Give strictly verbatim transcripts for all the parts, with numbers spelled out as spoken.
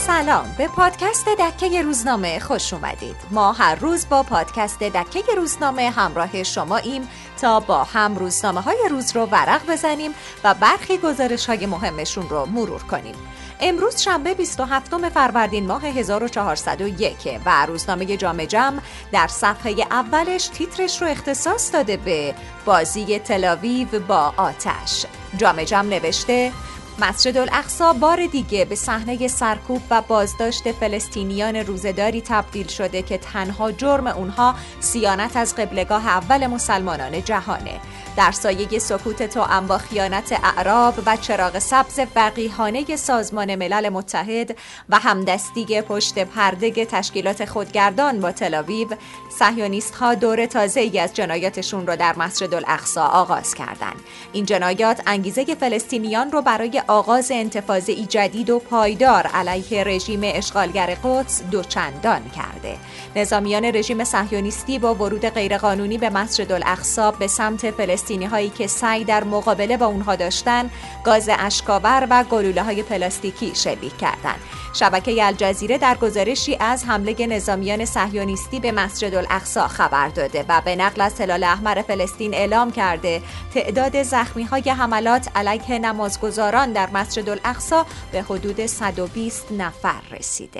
سلام، به پادکست دکه روزنامه خوش اومدید. ما هر روز با پادکست دکه روزنامه همراه شماییم تا با هم روزنامه‌های روز رو ورق بزنیم و برخی گزارش‌های مهمشون رو مرور کنیم. امروز شنبه بیست و هفتم فروردین ماه هزار و چهارصد و یک و روزنامه جامعه جم در صفحه اولش تیترش رو اختصاص داده به بازی تل‌آویو با آتش. جامعه جم نوشته مسجد الاقصی بار دیگه به صحنه سرکوب و بازداشت فلسطینیان روزه‌داری تبدیل شده که تنها جرم اونها صیانت از قبله‌گاه اول مسلمانان جهانه. در سایه سکوت توأم با خیانت اعراب و چراغ سبز وقیحانه سازمان ملل متحد و همدستی پشت پرده تشکیلات خودگردان با تل‌آویو، صهیونیست‌ها دور تازه‌ای از جنایاتشون رو در مسجد الاقصی آغاز کردند. این جنایات انگیزه فلسطینیان رو برای آغاز انتفاضه‌ای جدید و پایدار علیه رژیم اشغالگر قدس دوچندان کرده. نظامیان رژیم صهیونیستی با ورود غیرقانونی به مسجد الاقصی به سمت فلسطینی هایی که سعی در مقابله با اونها داشتن، گاز اشک‌آور و گلوله‌های پلاستیکی شلیک کردند. شبکه الجزیره در گزارشی از حمله نظامیان صهیونیستی به مسجد الاقصی خبر داده و به نقل از هلال احمر فلسطین اعلام کرده تعداد زخمی‌های حملات علیه نمازگزاران در مسجد الاقصی به حدود صد و بیست نفر رسیده.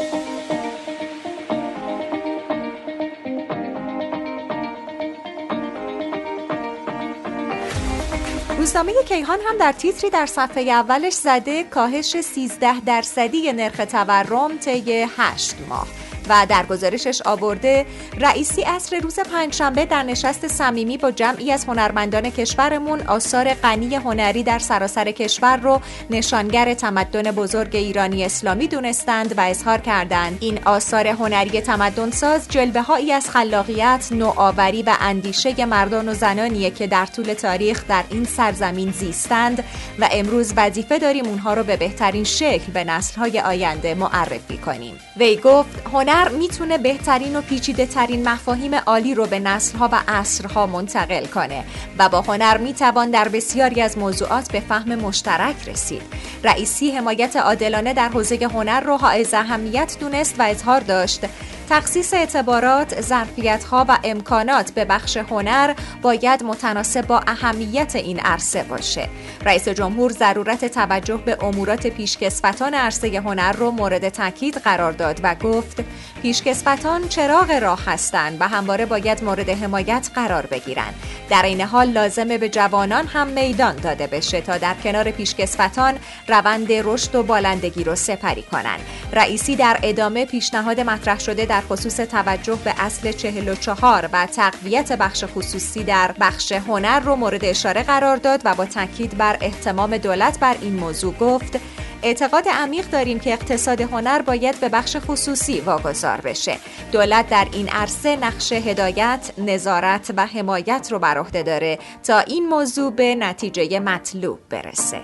روزنامه کیهان هم در تیتری در صفحه اولش زده کاهش سیزده درصدی نرخ تورم طی هشت ماه و در گزارشش آورده رئیسی عصر روز پنجشنبه در نشست صمیمی با جمعی از هنرمندان کشورمون آثار غنی هنری در سراسر کشور رو نشانگر تمدن بزرگ ایرانی اسلامی دونستند و اظهار کردند این آثار هنری تمدنساز جلوه‌هایی از خلاقیت، نوآوری و اندیشه مردان و زنانیه که در طول تاریخ در این سرزمین زیستند و امروز وظیفه داریم اونها رو به بهترین شکل به نسل‌های آینده معرفی کنیم. وی گفت هنر میتونه بهترین و پیچیده ترین مفاهیم عالی رو به نسل‌ها و عصرها منتقل کنه و با هنر میتوان در بسیاری از موضوعات به فهم مشترک رسید. رئیسی حمایت عادلانه در حوزه هنر رو حائز اهمیت دونست و اظهار داشت تخصیص اعتبارات، ظرفیت‌ها و امکانات به بخش هنر باید متناسب با اهمیت این عرصه باشه. رئیس جمهور ضرورت توجه به امورات پیشکسوتان عرصه هنر رو مورد تاکید قرار داد و گفت پیشکسوتان چراغ راه هستند و همواره باید مورد حمایت قرار بگیرند. در این حال لازمه به جوانان هم میدان داده بشه تا در کنار پیشکسوتان روند رشد و بالندگی رو سپری کنند. رئیسی در ادامه پیشنهاد مطرح شده در خصوص توجه به اصل چهل و چهار و تقویت بخش خصوصی در بخش هنر رو مورد اشاره قرار داد و با تاکید بر احتمام دولت بر این موضوع گفت اعتقاد عمیق داریم که اقتصاد هنر باید به بخش خصوصی واگذار بشه. دولت در این عرصه نقش هدایت، نظارت و حمایت رو بر عهده داره تا این موضوع به نتیجه مطلوب برسه.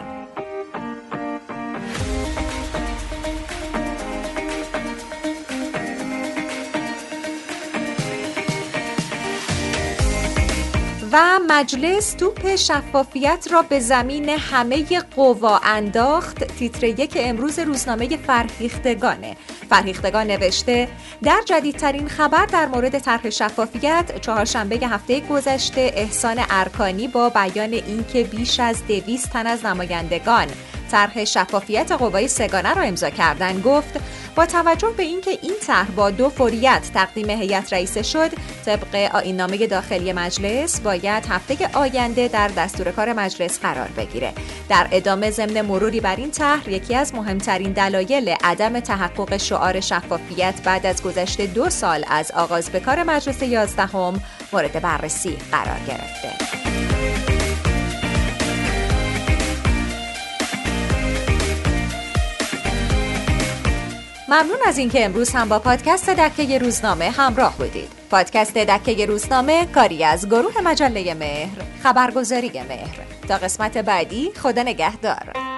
و مجلس توپ شفافیت را به زمین همه قوا انداخت. تیتر یک امروز روزنامه فرهیختگانه. فرهیختگان نوشته در جدیدترین خبر در مورد طرح شفافیت، چهارشنبه هفته گذشته احسان ارکانی با بیان اینکه بیش از دویست تن از نمایندگان طرح شفافیت قوای سه‌گانه را امضا کردند گفت با توجه به اینکه این طرح با دو فوریت تقدیم هیئت رئیسه شد، طبق آیین‌نامه داخلی مجلس باید هفته آینده در دستور کار مجلس قرار بگیره. در ادامه ضمن مروری بر این طرح، یکی از مهمترین دلایل عدم تحقق شعار شفافیت بعد از گذشت دو سال از آغاز به کار مجلس یازدهم مورد بررسی قرار گرفته. ممنون از اینکه امروز هم با پادکست دکه روزنامه همراه بودید. پادکست دکه روزنامه کاری از گروه مجله مهر، خبرگزاری مهر. تا قسمت بعدی، خدا نگهدار.